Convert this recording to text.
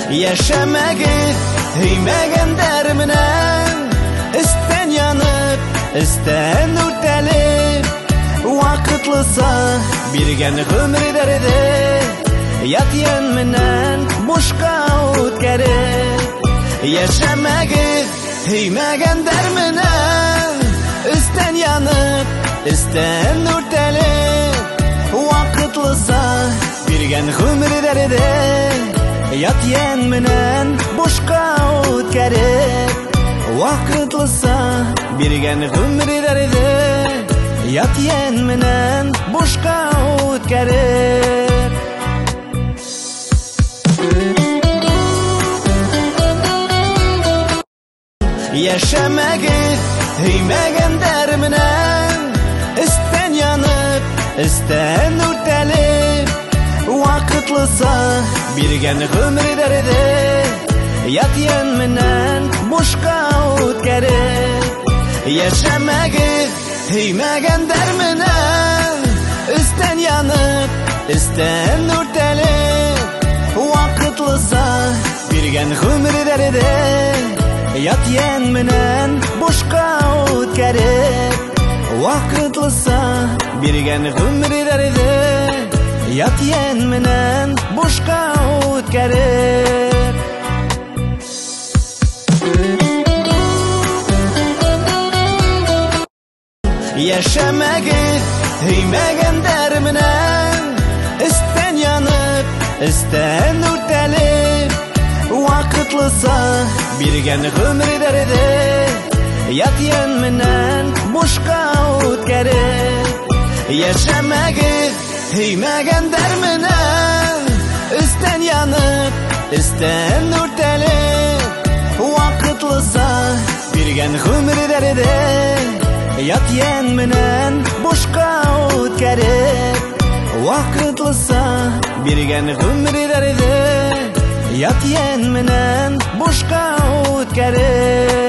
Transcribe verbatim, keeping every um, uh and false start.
Яшәмәге һөймәгән дәрменән, истән янып, истән үртәлеп, вакытлыса биргән гомерләрде ят ян менән бушка үткәреп. Яшәмәге һөймәгән дәрменән, истән янып, истән үртәлеп, вакытлыса биргән гомерләрде ят ян менән бушка үткәреп. Вакытлыса биргән гомерләрде ят ян менән бушка үткәреп. Яшәмәге һөймәгән дәрменән, истән янып, истән үртәлеп, вакытлыса биргән гомерләрде ят ян менән бушка үткәреп. Яшәмәге һөймәгән дәрменән, истән янып, истән үртәлеп, вакытлыса биргән гомерләрде ят ян менән бушка үткәреп. Вакытлыса биргән гомерләрде ят ян менән бушка үткәреп. Яшәмәге һөймәгән дәрменән, истән янып, истән үртәлеп, вакытлыса биргән гомерләрде ят ян менән бушка үткәреп. Яшәмәге һөймәгән дәрменән, истән янып, истән үртәлеп, вакытлыса биргән гомерләрде ят ян менән бушка үткәреп. Вакытлыса биргән гомерләрде ят ян менән бушка үткәреп.